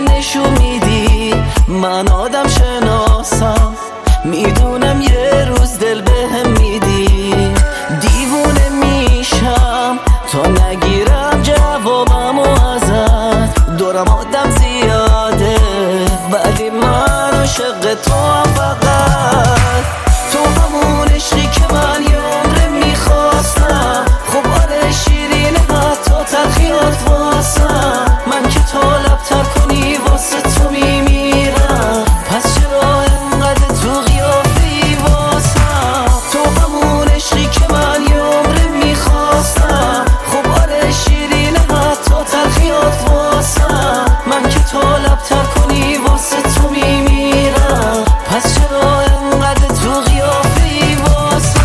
نشون میدی من آدم شناسم، میدونم یه روز دل بهم میدی. دیوونه میشم تا نگیرم جوابمو ازت، دورم آدم زیاده ولی من عاشق تو هم، فقط تو همون عشقی که من یه عمره میخواستم. خب آره شیرینه حتی تلخیات واسم، من که تا لبتر کنی واسه تو میمیرم، پس چرا انقدر تو قیافی واسم؟ تو همون عشقی که من یه عمره میخواستم. خب آره شیرینه حتی تلخیات واسم، من که تا لبتر کنی واسه تو میمیرم، پس چرا انقدر تو قیافی واسم؟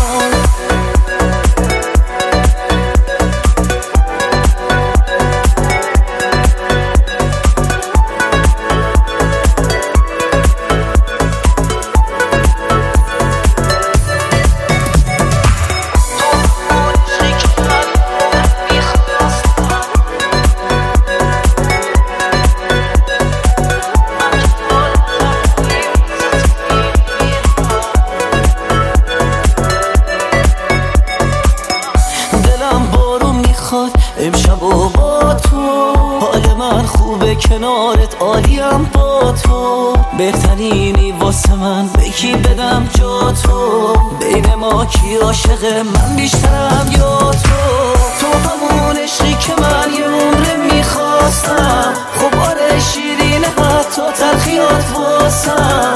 امشب و با تو حال من خوبه، کنارت عالیم با تو. بهترینی واسه من بگی بدم جا تو، بین ما کی عاشقه من بیشترم یا تو؟ تو همون عشقی که من یه عمره میخواستم. خب آره شیرینه حتی تلخیات واسم،